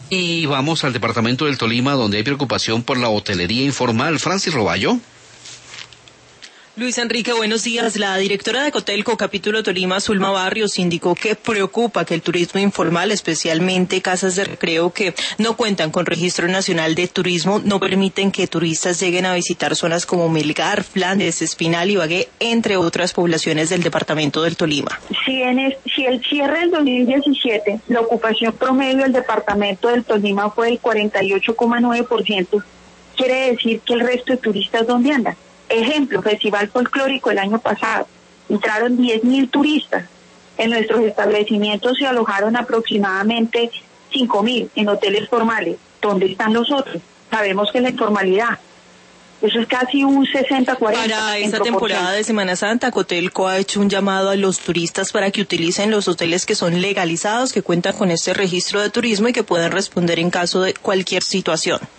Y vamos al departamento del Tolima, donde hay preocupación por la hotelería informal. Francis Roballo. Luis Enrique, buenos días. La directora de Cotelco Capítulo Tolima, Zulma Barrios, indicó que preocupa que el turismo informal, especialmente casas de recreo que no cuentan con registro nacional de turismo, no permiten que turistas lleguen a visitar zonas como Melgar, Flandes, Espinal, Ibagué, entre otras poblaciones del departamento del Tolima. Si el cierre del 2017, la ocupación promedio del departamento del Tolima fue del 48,9%, quiere decir que el resto de turistas, ¿dónde andan? Ejemplo, Festival Folclórico el año pasado, entraron 10.000 turistas. En nuestros establecimientos se alojaron aproximadamente 5.000 en hoteles formales. ¿Dónde están los otros? Sabemos que la informalidad, eso es casi un 60-40. Para esta temporada de Semana Santa, Cotelco ha hecho un llamado a los turistas para que utilicen los hoteles que son legalizados, que cuentan con este registro de turismo y que puedan responder en caso de cualquier situación.